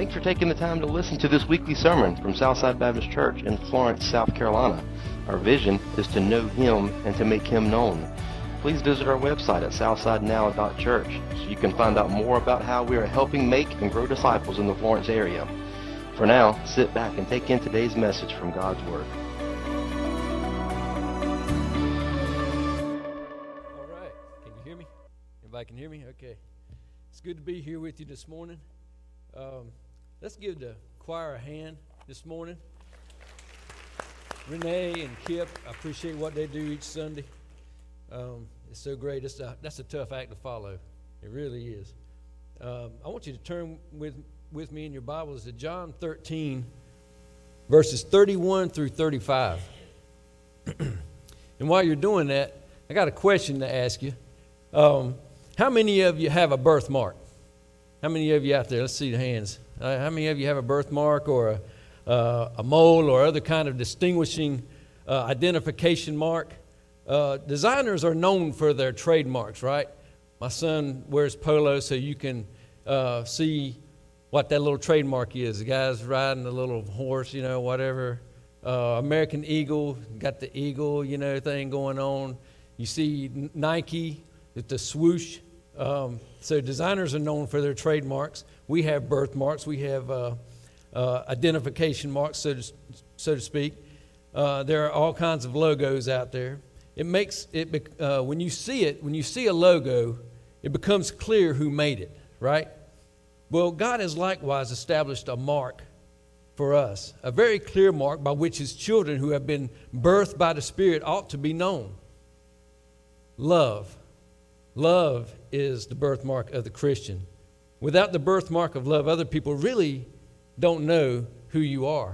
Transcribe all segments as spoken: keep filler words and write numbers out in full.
Thanks for taking the time to listen to this weekly sermon from Southside Baptist Church in Florence, South Carolina. Our vision is to know Him and to make Him known. Please visit our website at southside now dot church so you can find out more about how we are helping make and grow disciples in the Florence area. For now, sit back and take in today's message from God's Word. All right. Can you hear me? Everybody can hear me? Okay. It's good to be here with you this morning. Um, let's give the choir a hand this morning. Renee and Kip, I appreciate what they do each Sunday. Um, it's so great. It's a, that's a tough act to follow. It really is. Um, I want you to turn with with me in your Bibles to John thirteen, verses thirty-one through thirty-five. And while you're doing that, I got a question to ask you. Um, how many of you have a birthmark? How many of you out there? Let's see the hands. Uh, how many of you have a birthmark or a, uh, a mole or other kind of distinguishing uh, identification mark? Uh, designers are known for their trademarks, right? My son wears polo, so you can uh, see what that little trademark is. The guy's riding a little horse, you know, whatever. Uh, American Eagle, got the eagle, you know, thing going on. You see Nike with the swoosh. Um, so designers are known for their trademarks. We have birthmarks. We have uh, uh, identification marks, so to, so to speak. Uh, there are all kinds of logos out there. It makes it uh, when you see it, when you see a logo, it becomes clear who made it, right? Well, God has likewise established a mark for us, a very clear mark by which His children who have been birthed by the Spirit ought to be known. Love. Love is the birthmark of the Christian. Without the birthmark of love, other people really don't know who you are.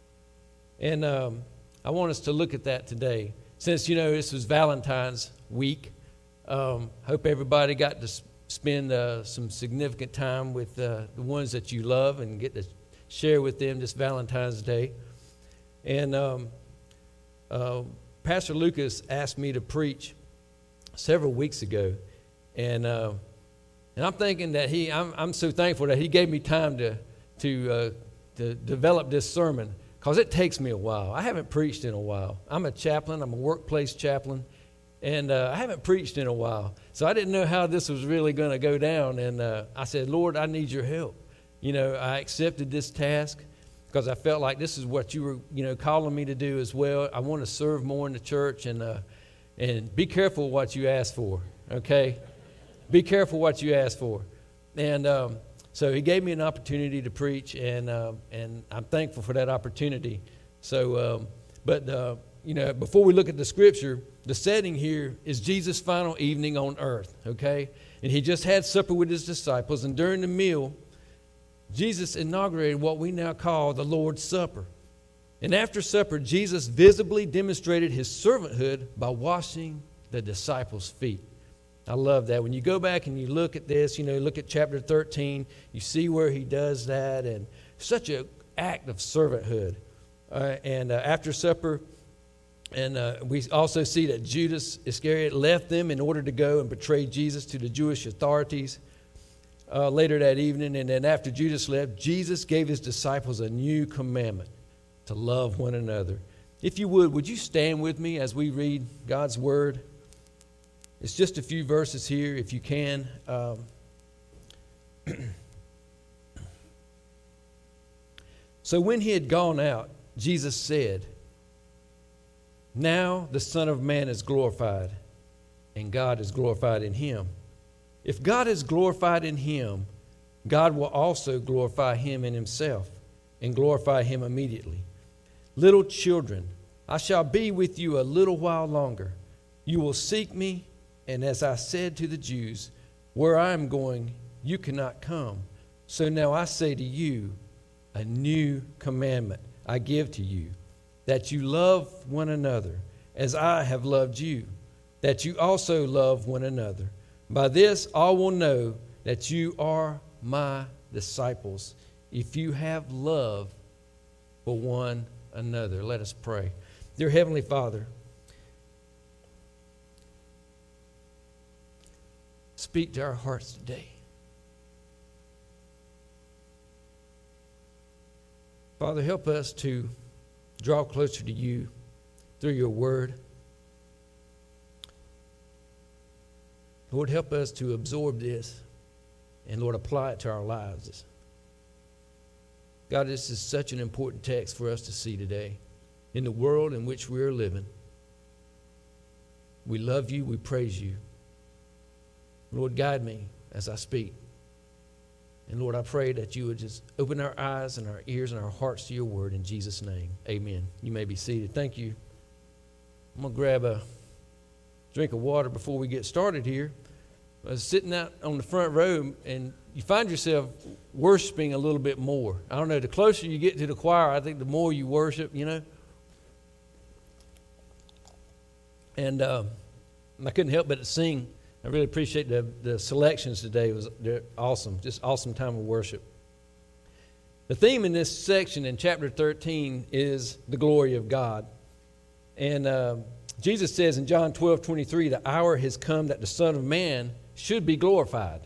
And um, I want us to look at that today. Since, you know, this was Valentine's week, um, hope everybody got to spend uh, some significant time with uh, the ones that you love and get to share with them this Valentine's Day. And um, uh, Pastor Lucas asked me to preach several weeks ago, and uh, and I'm thinking that he, I'm I'm so thankful that he gave me time to to uh, to develop this sermon, because it takes me a while. I haven't preached in a while. I'm a chaplain. I'm a workplace chaplain, and uh, I haven't preached in a while. So I didn't know how this was really going to go down, and uh, I said, Lord, I need your help. You know, I accepted this task because I felt like this is what you were, you know, calling me to do as well. I want to serve more in the church, and uh, and be careful what you ask for, okay? Be careful what you ask for. And um, so he gave me an opportunity to preach, and uh, and I'm thankful for that opportunity. So, um, but, uh, you know, before we look at the scripture, the setting here is Jesus' final evening on earth, okay? And he just had supper with his disciples, and during the meal, Jesus inaugurated what we now call the Lord's Supper. And after supper, Jesus visibly demonstrated his servanthood by washing the disciples' feet. I love that. When you go back and you look at this, you know, look at chapter thirteen, you see where he does that, and such an act of servanthood. Uh, and uh, after supper, and uh, we also see that Judas Iscariot left them in order to go and betray Jesus to the Jewish authorities uh, later that evening. And then after Judas left, Jesus gave his disciples a new commandment: to love one another. If you would, would you stand with me as we read God's Word? It's just a few verses here, if you can. Um, so when he had gone out, Jesus said, "Now the Son of Man is glorified, and God is glorified in him. If God is glorified in him, God will also glorify him in himself, and glorify him immediately. Little children, I shall be with you a little while longer. You will seek me, and as I said to the Jews, where I am going, you cannot come. So now I say to you, a new commandment I give to you, that you love one another as I have loved you, that you also love one another. By this all will know that you are my disciples, if you have love for one another." Let us pray. Dear Heavenly Father, speak to our hearts today. Father, help us to draw closer to you through your word. Lord, help us to absorb this and, Lord, apply it to our lives. God, this is such an important text for us to see today in the world in which we are living. We love you. We praise you. Lord, guide me as I speak. And Lord, I pray that you would just open our eyes and our ears and our hearts to your word in Jesus' name. Amen. You may be seated. Thank you. I'm going to grab a drink of water before we get started here. I was sitting out on the front row, and you find yourself worshiping a little bit more. I don't know, the closer you get to the choir, I think the more you worship, you know. And um, I couldn't help but to sing. I really appreciate the, the selections today. It was they're awesome, just awesome time of worship. The theme in this section in chapter thirteen is the glory of God. And uh, Jesus says in John twelve twenty-three, the hour has come that the Son of Man should be glorified.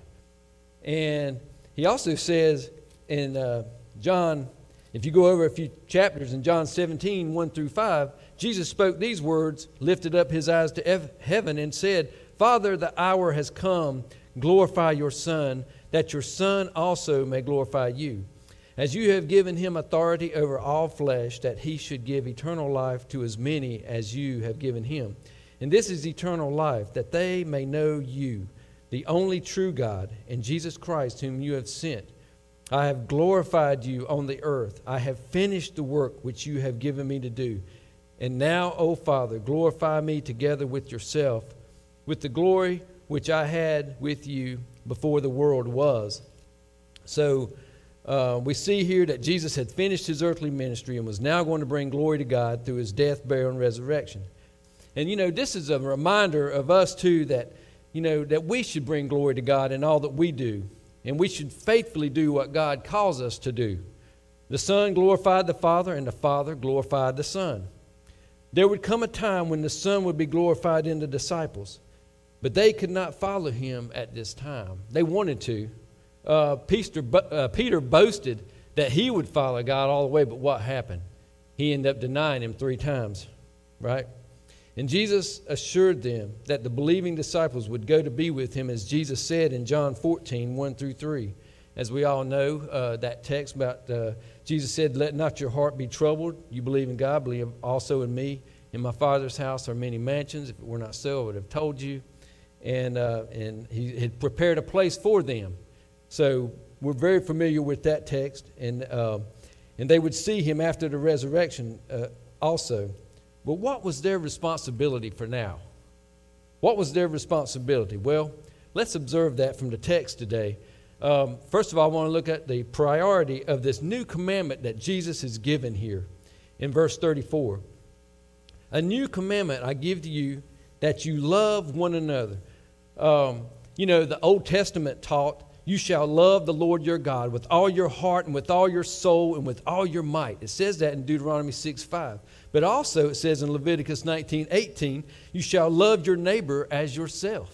And he also says in uh, John, if you go over a few chapters in John seventeen, one through five, Jesus spoke these words, lifted up his eyes to ev- heaven and said, Father, the hour has come, glorify your Son, that your Son also may glorify you. As you have given him authority over all flesh, that he should give eternal life to as many as you have given him. And this is eternal life, that they may know you, the only true God, and Jesus Christ whom you have sent. I have glorified you on the earth. I have finished the work which you have given me to do. And now, O Father, glorify me together with yourself, with the glory which I had with you before the world was. So uh, we see here that Jesus had finished his earthly ministry and was now going to bring glory to God through his death, burial, and resurrection. And, you know, this is a reminder of us, too, that, you know, that we should bring glory to God in all that we do. And we should faithfully do what God calls us to do. The Son glorified the Father, and the Father glorified the Son. There would come a time when the Son would be glorified in the disciples, but they could not follow him at this time. They wanted to. Uh, Peter, uh, Peter boasted that he would follow God all the way, but what happened? He ended up denying him three times, right? And Jesus assured them that the believing disciples would go to be with him, as Jesus said in John fourteen, one through three. As we all know, uh, that text about uh, Jesus said, let not your heart be troubled. You believe in God, believe also in me. In my Father's house are many mansions. If it were not so, I would have told you. And uh, and he had prepared a place for them. So we're very familiar with that text. And, uh, and they would see him after the resurrection uh, also. But what was their responsibility for now? What was their responsibility? Well, let's observe that from the text today. Um, first of all, I want to look at the priority of this new commandment that Jesus has given here in verse thirty-four. A new commandment I give to you, that you love one another. Um, you know, the Old Testament taught, you shall love the Lord your God with all your heart and with all your soul and with all your might. It says that in Deuteronomy six five. But also it says in Leviticus nineteen eighteen, you shall love your neighbor as yourself.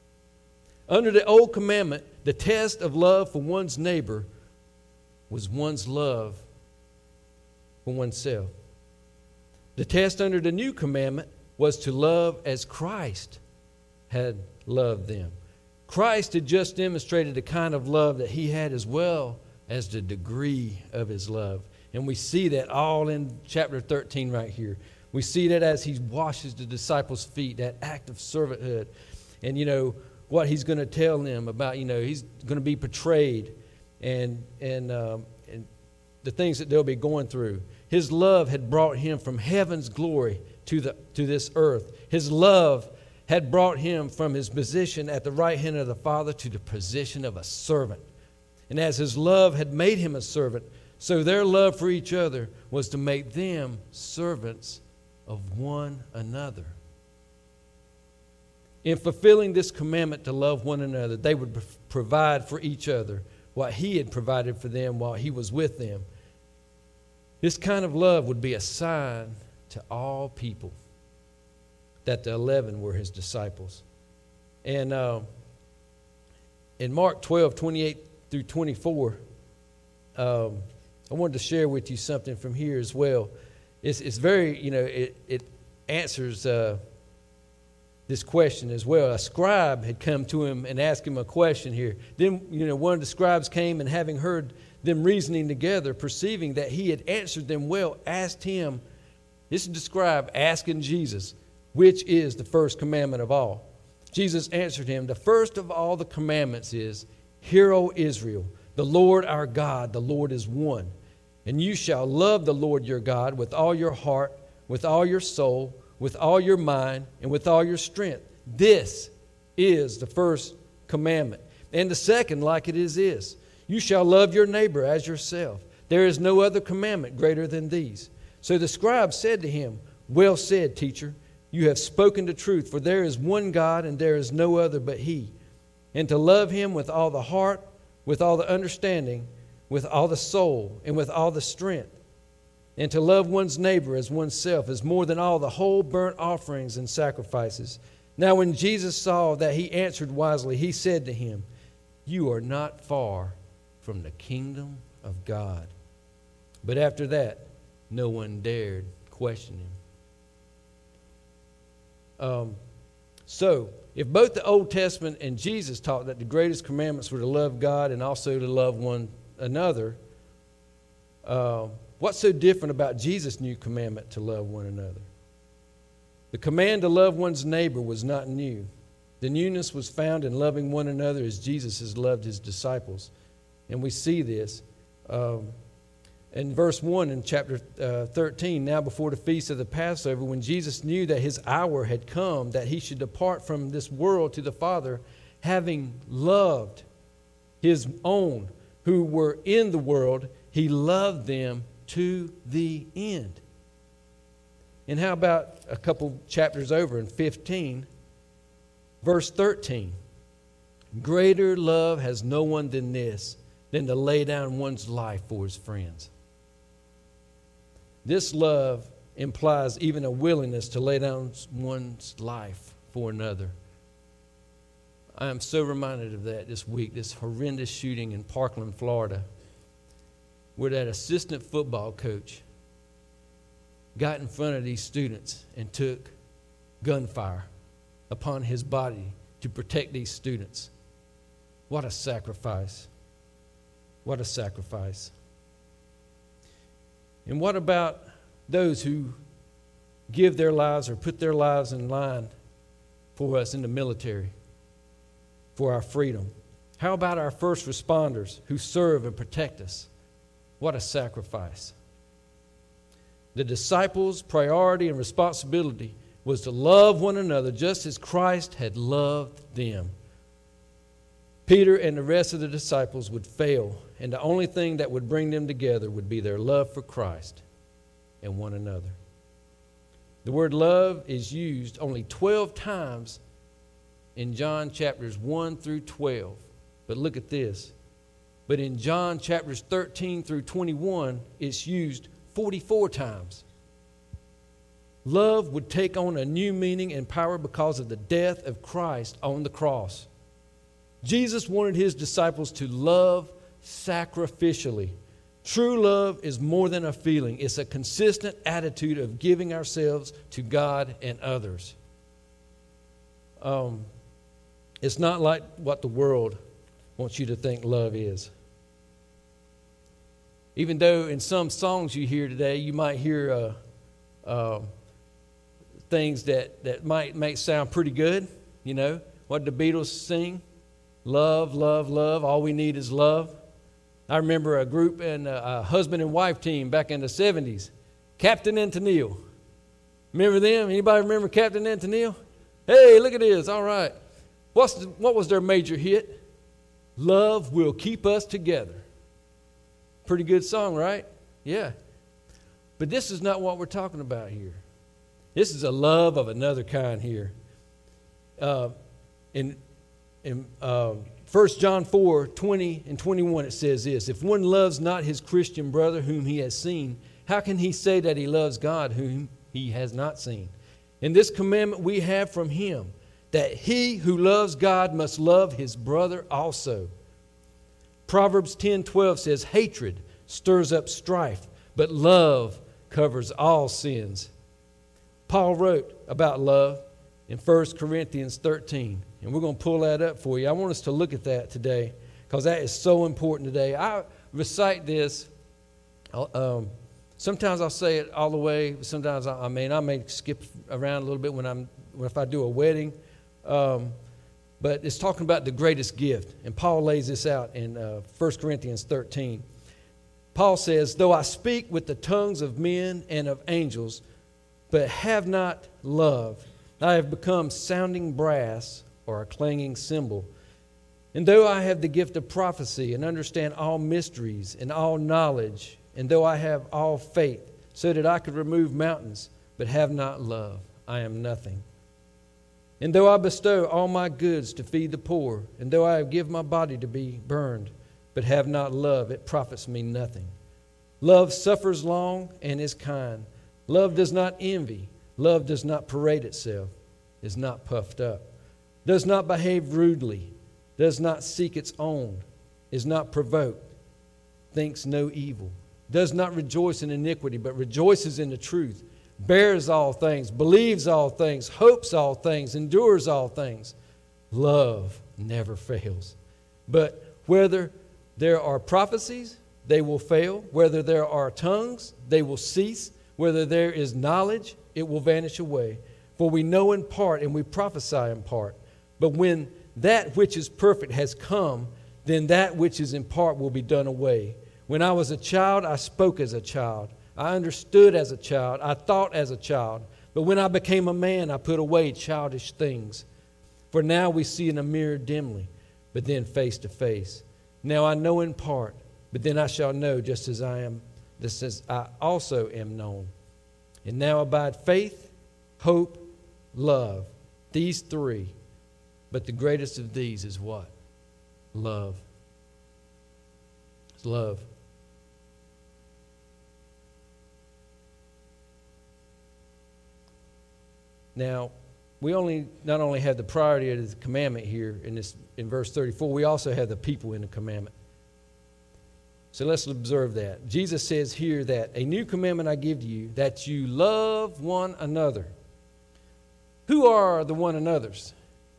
Under the old commandment, the test of love for one's neighbor was one's love for oneself. The test under the new commandment was to love as Christ had loved them. Christ had just demonstrated the kind of love that he had, as well as the degree of his love. And we see that all in chapter thirteen right here. We see that as he washes the disciples' feet, that act of servanthood. And, you know, what he's going to tell them about, you know, he's going to be betrayed and, and, um, and the things that they'll be going through. His love had brought him from heaven's glory to the to this earth. His love had brought him from his position at the right hand of the Father to the position of a servant. And as his love had made him a servant, so their love for each other was to make them servants of one another. In fulfilling this commandment to love one another, they would provide for each other what he had provided for them while he was with them. This kind of love would be a sign to all people that the eleven were his disciples. And uh, in Mark twelve, twenty-eight through twenty-four, um, I wanted to share with you something from here as well. It's, it's very, you know, it, it answers uh, this question as well. A scribe had come to him and asked him a question here. Then, you know, one of the scribes came, and having heard them reasoning together, perceiving that he had answered them well, asked him, this is the scribe asking Jesus, which is the first commandment of all? Jesus answered him, the first of all the commandments is, Hear, O Israel, the Lord our God, the Lord is one. And you shall love the Lord your God with all your heart, with all your soul, with all your mind, and with all your strength. This is the first commandment. And the second, like it is this, you shall love your neighbor as yourself. There is no other commandment greater than these. So the scribe said to him, Well said, teacher, you have spoken the truth, for there is one God, and there is no other but He. And to love Him with all the heart, with all the understanding, with all the soul, and with all the strength. And to love one's neighbor as oneself is more than all the whole burnt offerings and sacrifices. Now when Jesus saw that he answered wisely, he said to him, You are not far from the kingdom of God. But after that, no one dared question him. Um, so, if both the Old Testament and Jesus taught that the greatest commandments were to love God and also to love one another, uh, what's so different about Jesus' new commandment to love one another? The command to love one's neighbor was not new. The newness was found in loving one another as Jesus has loved his disciples. And we see this um, in verse one in chapter uh, thirteen. Now before the feast of the Passover, when Jesus knew that his hour had come, that he should depart from this world to the Father, having loved his own who were in the world, he loved them to the end. And how about a couple chapters over in fifteen, verse thirteen? Greater love has no one than this, than to lay down one's life for his friends. This love implies even a willingness to lay down one's life for another. I am so reminded of that this week, this horrendous shooting in Parkland, Florida, where that assistant football coach got in front of these students and took gunfire upon his body to protect these students. What a sacrifice. What a sacrifice. And what about those who give their lives or put their lives in line for us in the military, for our freedom? How about our first responders who serve and protect us? What a sacrifice. The disciples' priority and responsibility was to love one another just as Christ had loved them. Peter and the rest of the disciples would fail, and the only thing that would bring them together would be their love for Christ and one another. The word love is used only twelve times in John chapters one through twelve. But look at this. But in John chapters thirteen through twenty-one, it's used forty-four times. Love would take on a new meaning and power because of the death of Christ on the cross. Jesus wanted his disciples to love sacrificially. True love is more than a feeling. It's a consistent attitude of giving ourselves to God and others. Um, it's not like what the world wants you to think love is. Even though in some songs you hear today, you might hear uh, uh, things that, that might make sound pretty good. You know, what the Beatles sing? Love, love, love. All we need is love. I remember a group and a, a husband and wife team back in the seventies. Captain and Tennille. Remember them? Anybody remember Captain and Tennille? Hey, look at this. All right. What's the, what was their major hit? Love will keep us together. Pretty good song, right? Yeah. But this is not what we're talking about here. This is a love of another kind here. Uh, in in uh, First John four, twenty and twenty-one, it says this: If one loves not his Christian brother whom he has seen, how can he say that he loves God whom he has not seen? And this commandment we have from him, that he who loves God must love his brother also. Proverbs ten twelve says, Hatred stirs up strife, but love covers all sins. Paul wrote about love in First Corinthians thirteen, and we're going to pull that up for you. I want us to look at that today because that is so important today. I recite this. Um, sometimes I'll say it all the way. Sometimes I, I mean I may skip around a little bit when I'm when if I do a wedding. Um, but it's talking about the greatest gift, and Paul lays this out in uh, First Corinthians thirteen. Paul says, "Though I speak with the tongues of men and of angels, but have not love, I have become sounding brass or a clanging cymbal. And though I have the gift of prophecy and understand all mysteries and all knowledge, and though I have all faith, so that I could remove mountains, but have not love, I am nothing. And though I bestow all my goods to feed the poor, and though I give my body to be burned, but have not love, it profits me nothing. Love suffers long and is kind. Love does not envy. Love does not parade itself, is not puffed up, does not behave rudely, does not seek its own, is not provoked, thinks no evil, does not rejoice in iniquity, but rejoices in the truth, bears all things, believes all things, hopes all things, endures all things. Love never fails. But whether there are prophecies, they will fail. Whether there are tongues, they will cease. Whether there is knowledge, it will vanish away. For we know in part and we prophesy in part. But when that which is perfect has come, then that which is in part will be done away. When I was a child, I spoke as a child. I understood as a child. I thought as a child. But when I became a man, I put away childish things. For now we see in a mirror dimly, but then face to face. Now I know in part, but then I shall know just as I am, just as I also am known. And now abide faith, hope, love, these three. But the greatest of these is what? Love. It's love. Now, we only not only have the priority of the commandment here in this in verse thirty-four, we also have the people in the commandment. So let's observe that. Jesus says here that a new commandment I give to you, that you love one another. Who are the one another's?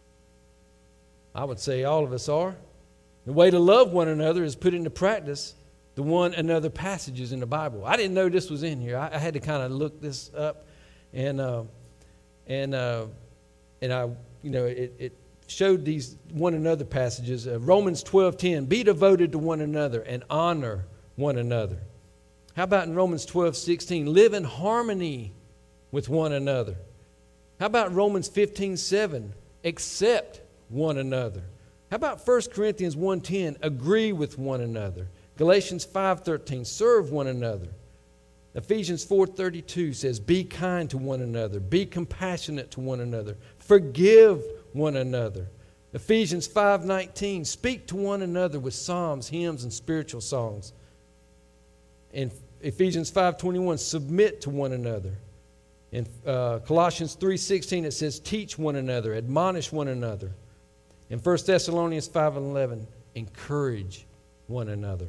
I would say all of us are. The way to love one another is put into practice the one another passages in the Bible. I didn't know this was in here. I, I had to kind of look this up, and uh, and uh, and I, you know, it, it showed these one another passages. Uh, Romans twelve ten, be devoted to one another and honor one another. How about in Romans twelve sixteen, live in harmony with one another. How about Romans fifteen seven, accept one another. How about First Corinthians one ten, agree with one another. Galatians five thirteen, serve one another. Ephesians four thirty-two says, be kind to one another, be compassionate to one another, forgive one another. Ephesians five nineteen, speak to one another with psalms, hymns, and spiritual songs. In Ephesians five twenty-one, submit to one another. In uh, Colossians three sixteen, it says, teach one another, admonish one another. In First Thessalonians five eleven, encourage one another.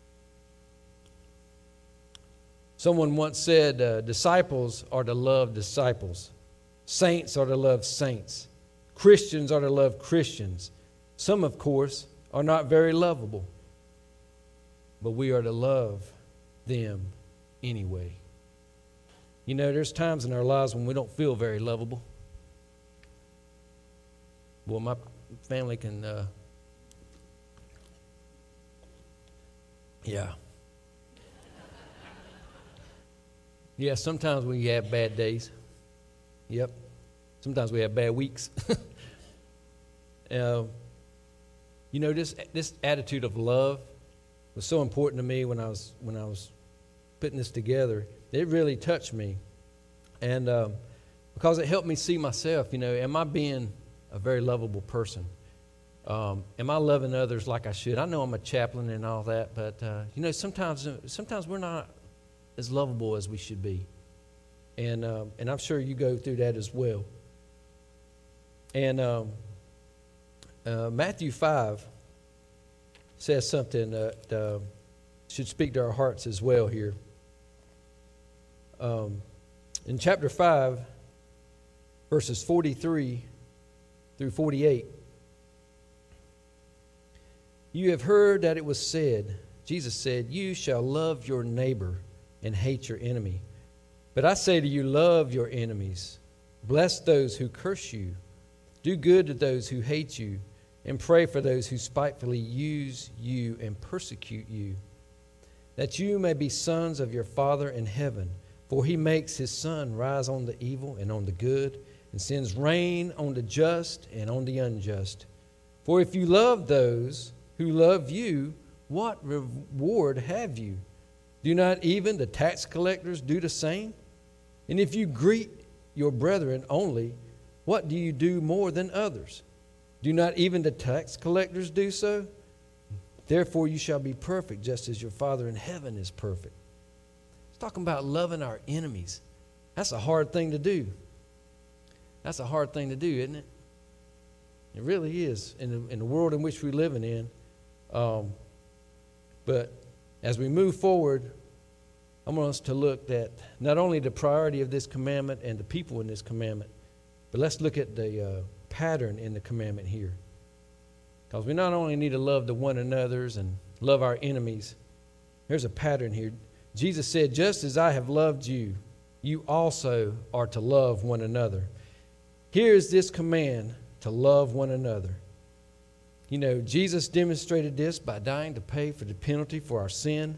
Someone once said, uh, disciples are to love disciples. Saints are to love saints. Christians are to love Christians. Some, of course, are not very lovable. But we are to love them anyway. You know, there's times in our lives when we don't feel very lovable. Well, my family can, uh, yeah. Yeah, sometimes we have bad days. Yep. Sometimes we have bad weeks. uh, you know, this this attitude of love was so important to me when I was when I was putting this together. It really touched me, and um, because it helped me see myself. You know, am I being a very lovable person? Um, am I loving others like I should? I know I'm a chaplain and all that, but uh, you know, sometimes sometimes we're not as lovable as we should be, and um, and I'm sure you go through that as well. And um, uh, Matthew five says something that uh, should speak to our hearts as well here. Um, in chapter five, verses forty-three through forty-eight, you have heard that it was said, Jesus said, you shall love your neighbor and hate your enemy. But I say to you, love your enemies. Bless those who curse you. Do good to those who hate you. And pray for those who spitefully use you and persecute you, that you may be sons of your Father in heaven. For he makes his sun rise on the evil and on the good, and sends rain on the just and on the unjust. For if you love those who love you, what reward have you? Do not even the tax collectors do the same? And if you greet your brethren only, what do you do more than others? Do not even the tax collectors do so? Therefore you shall be perfect, just as your Father in heaven is perfect. It's talking about loving our enemies. That's a hard thing to do. That's a hard thing to do, isn't it? It really is, in the, in the world in which we're living in. Um, but as we move forward, I want us to look at not only the priority of this commandment and the people in this commandment, but let's look at the uh, pattern in the commandment here. Because we not only need to love the one another's and love our enemies, there's a pattern here. Jesus said, just as I have loved you, you also are to love one another. Here is this command, to love one another. You know, Jesus demonstrated this by dying to pay for the penalty for our sin.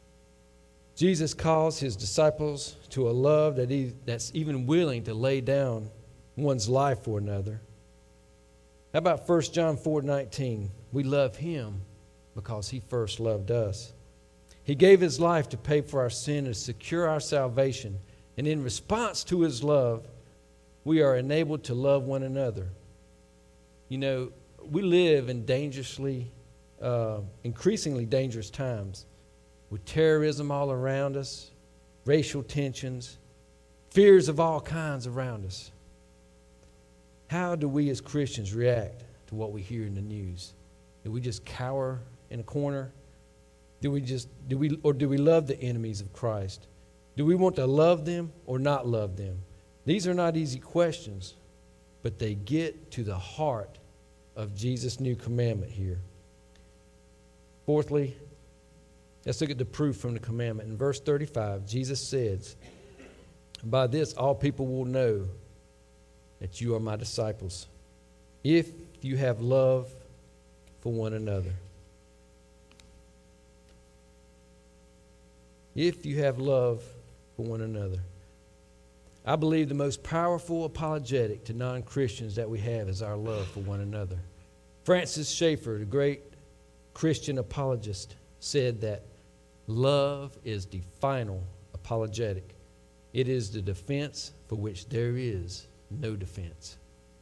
Jesus calls his disciples to a love that he, that's even willing to lay down one's life for another. How about First John four nineteen? We love him because he first loved us. He gave his life to pay for our sin and secure our salvation. And in response to his love, we are enabled to love one another. You know, we live in dangerously, uh, increasingly dangerous times with terrorism all around us, racial tensions, fears of all kinds around us. How do we as Christians react to what we hear in the news? Do we just cower in a corner? Do we just do we or do we love the enemies of Christ? Do we want to love them or not love them? These are not easy questions, but they get to the heart of Jesus' new commandment here. Fourthly, let's look at the proof from the commandment. In verse thirty-five, Jesus says, by this all people will know that you are my disciples, if you have love for one another. If you have love for one another. I believe the most powerful apologetic to non-Christians that we have is our love for one another. Francis Schaeffer, the great Christian apologist, said that love is the final apologetic. It is the defense for which there is no defense.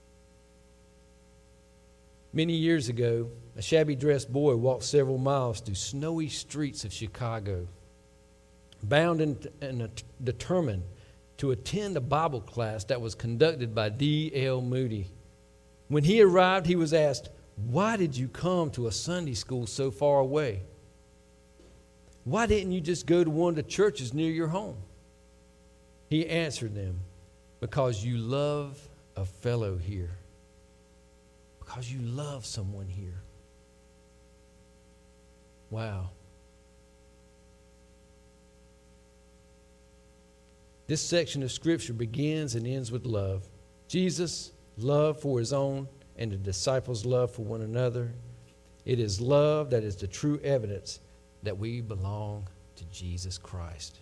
Many years ago, a shabby dressed boy walked several miles through snowy streets of Chicago, bound and, and uh, determined to attend a Bible class that was conducted by D L Moody. When he arrived, he was asked, why did you come to a Sunday school so far away? Why didn't you just go to one of the churches near your home? He answered them, because you love a fellow here. Because you love someone here. Wow. This section of Scripture begins and ends with love. Jesus' love for his own and the disciples' love for one another. It is love that is the true evidence that we belong to Jesus Christ.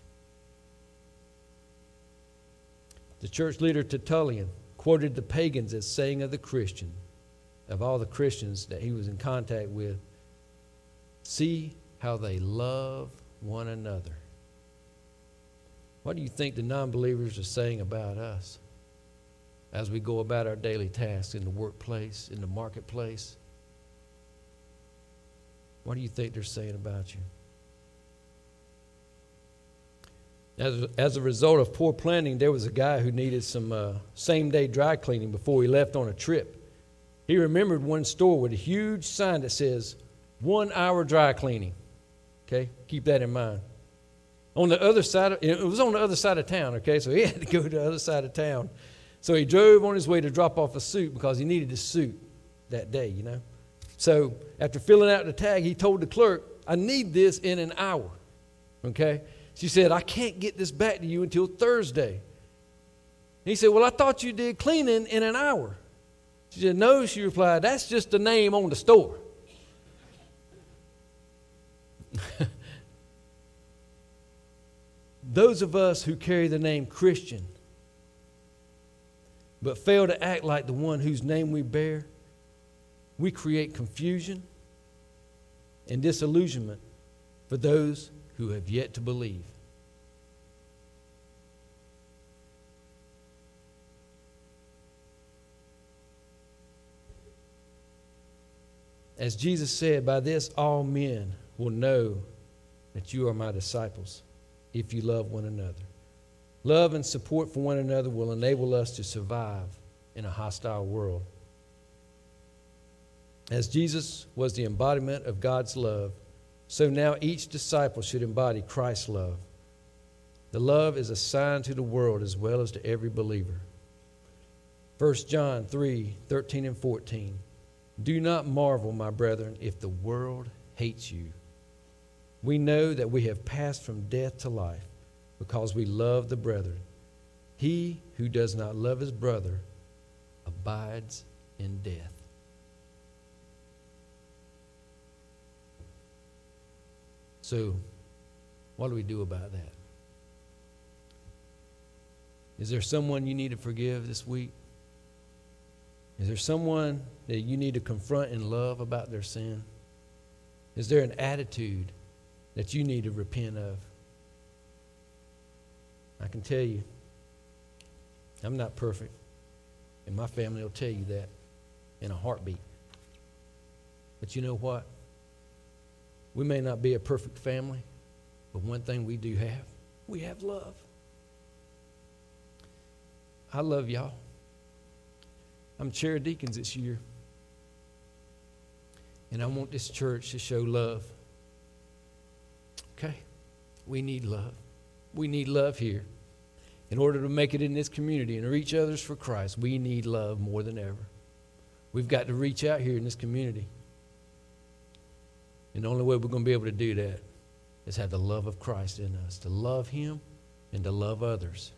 The church leader Tertullian quoted the pagans as saying of the Christian, of all the Christians that he was in contact with, see how they love one another. What do you think the non-believers are saying about us as we go about our daily tasks in the workplace, in the marketplace? What do you think they're saying about you? As, as a result of poor planning, there was a guy who needed some uh, same-day dry cleaning before he left on a trip. He remembered one store with a huge sign that says, one hour dry cleaning. Okay, keep that in mind. On the other side, of, it was on the other side of town, okay, so he had to go to the other side of town. So he drove on his way to drop off a suit because he needed a suit that day, you know. So after filling out the tag, he told the clerk, I need this in an hour, okay. She said, I can't get this back to you until Thursday. He said, well, I thought you did cleaning in an hour. She said, no, she replied, that's just the name on the store. Those of us who carry the name Christian but fail to act like the one whose name we bear, we create confusion and disillusionment for those who have yet to believe. As Jesus said, by this all men will know that you are my disciples, if you love one another. Love and support for one another will enable us to survive in a hostile world. As Jesus was the embodiment of God's love, so now each disciple should embody Christ's love. The love is a sign to the world as well as to every believer. First John three, thirteen and fourteen. Do not marvel, my brethren, if the world hates you. We know that we have passed from death to life because we love the brethren. He who does not love his brother abides in death. So, what do we do about that? Is there someone you need to forgive this week? Is there someone that you need to confront in love about their sin? Is there an attitude that you need to repent of? I can tell you, I'm not perfect, and my family will tell you that in a heartbeat. But you know what? We may not be a perfect family, but one thing we do have, we have love. I love y'all. I'm chair of deacons this year, and I want this church to show love. Okay? We need love. We need love here. In order to make it in this community and reach others for Christ, we need love more than ever. We've got to reach out here in this community. And the only way we're going to be able to do that is have the love of Christ in us, to love Him and to love others.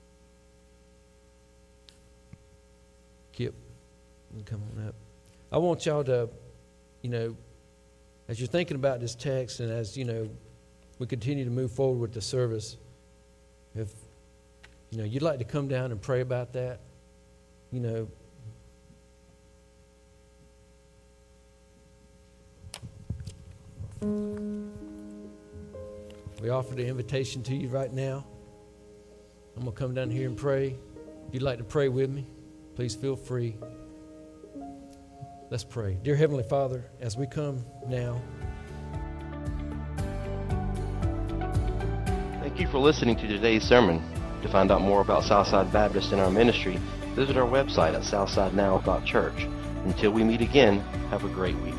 Kip, come on up. I want y'all to, you know, as you're thinking about this text and as, you know, we continue to move forward with the service, if, you know, you'd like to come down and pray about that, you know, we offer the invitation to you right now. I'm going to come down here and pray. If you'd like to pray with me, please feel free. Let's pray. Dear Heavenly Father, as we come now. Thank you for listening to today's sermon. To find out more about Southside Baptist and our ministry, visit our website at southside now dot church. Until we meet again, have a great week.